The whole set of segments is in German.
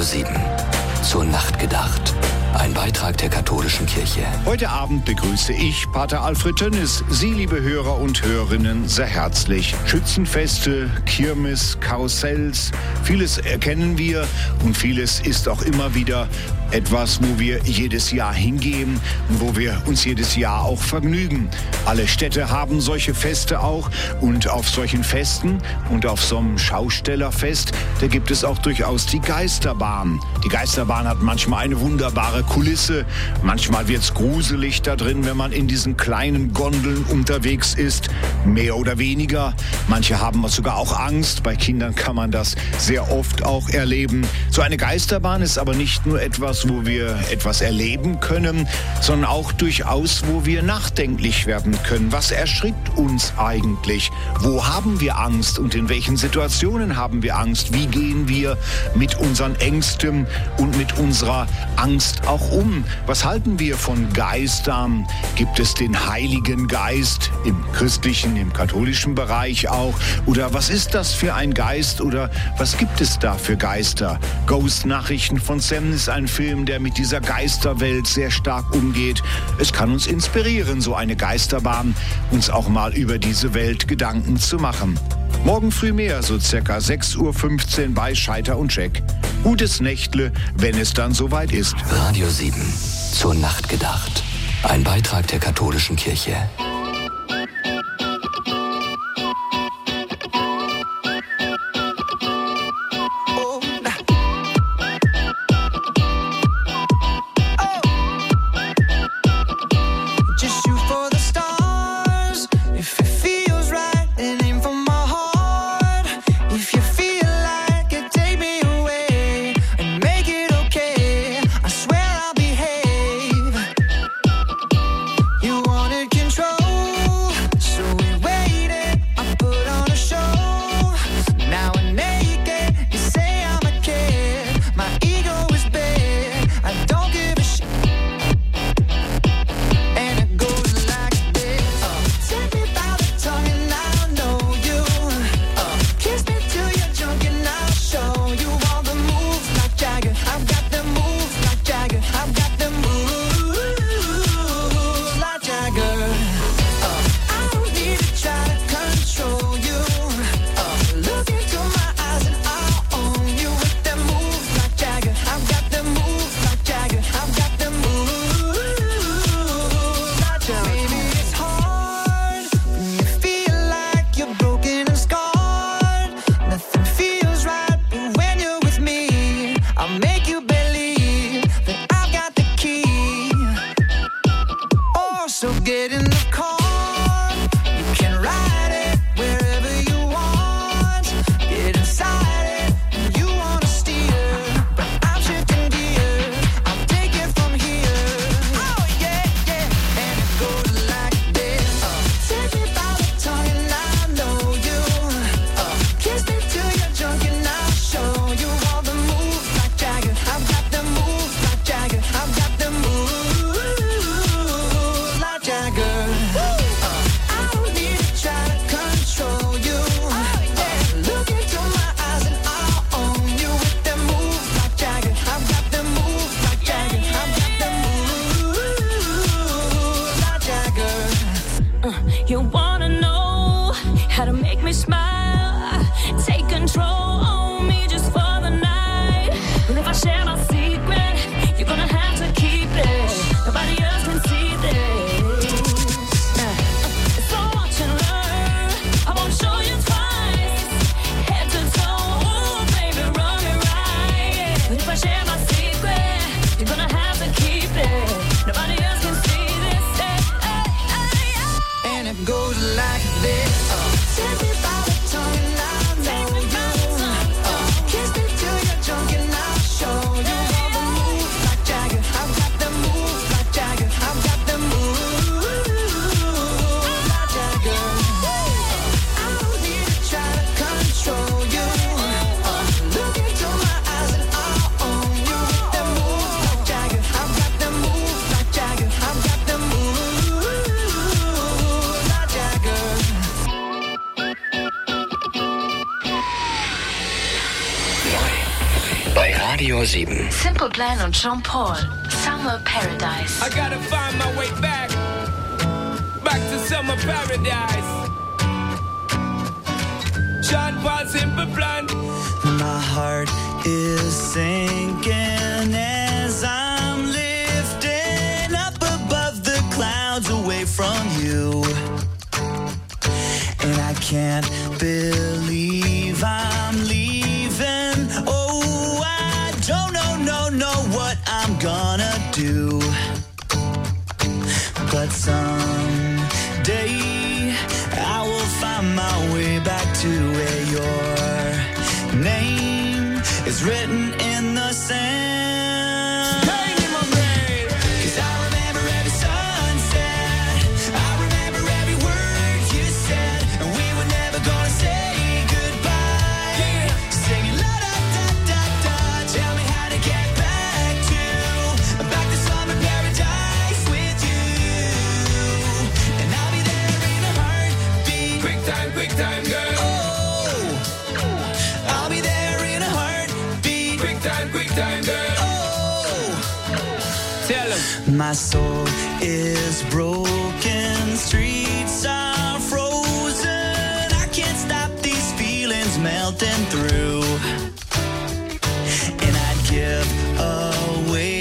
7. Zur Nacht gedacht. Ein Beitrag der katholischen Kirche. Heute Abend begrüße ich, Pater Alfred Tönnis, Sie, liebe Hörer und Hörerinnen, sehr herzlich. Schützenfeste, Kirmes, Karussells, vieles erkennen wir und vieles ist auch immer wieder etwas, wo wir jedes Jahr hingehen und wo wir uns jedes Jahr auch vergnügen. Alle Städte haben solche Feste auch und auf solchen Festen und auf so einem Schaustellerfest, da gibt es auch durchaus die Geisterbahn. Die Geisterbahn hat manchmal eine wunderbare Kulisse, manchmal wird's gruselig da drin, wenn man in diesen kleinen Gondeln unterwegs ist, mehr oder weniger. Manche haben sogar auch Angst, bei Kindern kann man das sehr oft auch erleben. So eine Geisterbahn ist aber nicht nur etwas, wo wir etwas erleben können, sondern auch durchaus, wo wir nachdenklich werden können. Was erschrickt uns eigentlich? Wo haben wir Angst und in welchen Situationen haben wir Angst? Wie gehen wir mit unseren Ängsten und mit unserer Angst auch um? Was halten wir von Geistern? Gibt es den Heiligen Geist im christlichen, im katholischen Bereich auch? Oder was ist das für ein Geist oder was gibt es da für Geister? Ghost-Nachrichten von Sam ist ein Film, der mit dieser Geisterwelt sehr stark umgeht. Es kann uns inspirieren, so eine Geisterbahn, uns auch mal über diese Welt Gedanken zu machen. Morgen früh mehr, so circa 6:15 Uhr bei Scheiter und Jack. Gutes Nächtle, wenn es dann soweit ist. Radio 7. Zur Nacht gedacht. Ein Beitrag der katholischen Kirche. You wanna know how to make me smile? Take control on me just for the night. And if I share my secret, you're gonna have to keep it. Nobody else can see this. So watch and learn. I won't show you twice. Head to toe, ooh, baby, run me right. And if I share my secret, you're gonna have to keep it. Nobody else can see this. And it goes like this. Take me by the tongue and I know you. Radio 7. Simple Plan und Sean Paul. Summer Paradise. I gotta find my way back to Summer Paradise. Sean Paul, Simple Plan. My heart is sinking as I'm lifting up above the clouds away from you. And I can't believe I'm leaving. Oh, I don't know what I'm gonna do. But someday I will find my way back to where your name is written in the sand. My soul is broken, streets are frozen. I can't stop these feelings melting through. And I'd give away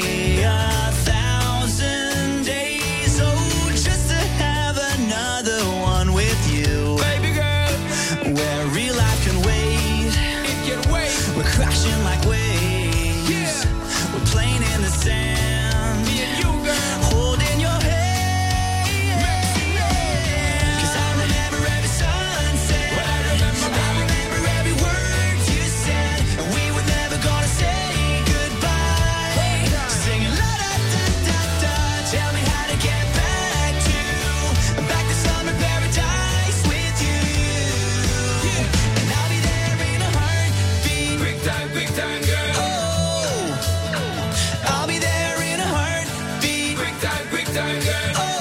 1,000 days, oh, just to have another one with you. Baby girl, where real life can wait. It can wait. We're crashing like waves. Yeah. We're playing in the sand. Holding your hand, 'cause I remember every sunset. I remember every word you said, and we were never gonna say goodbye. Singing la da da da da. Tell me how to get back to summer paradise with you. And I'll be there in a heartbeat. Quick time, girl. Oh, I'll be there in a heartbeat. Quick time, girl. Oh,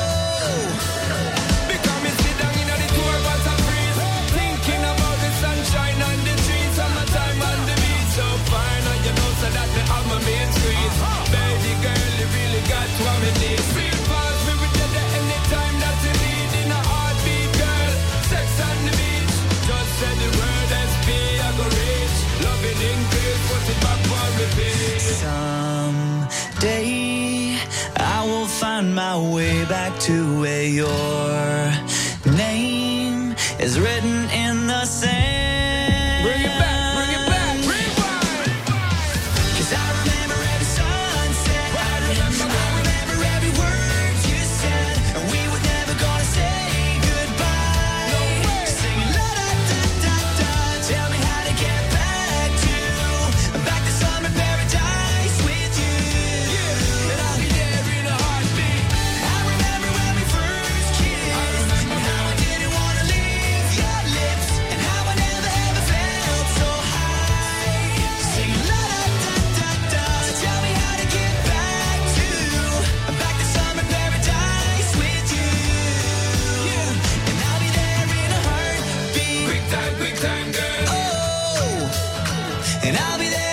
Because me sit down in the tour bus and freeze, thinking about the sunshine on the trees, summertime on the beach, so fine. And you know so that me have my main squeeze. Baby girl, you really got what me need. Feel fast, me with you there anytime that you need. In a heartbeat, girl, sex on the beach. Just say the word SP, I go reach. Loving increase, put it back for repeat. someday I will find my way back to where your name is written in the sand. Bring it back, rewind. 'Cause I remember every sunset. I remember every word you said, and we were never gonna say goodbye. Singing la da da da da. Tell me how to get back to summer paradise with you. And I'll be there in a heartbeat. I remember when we first kissed, and how I didn't wanna leave your lips, and how I never ever felt so high. Singing la da da da da. So tell me how to get back to summer paradise with you. And I'll be there in a heartbeat. Quick time, girl. Oh, and I'll be there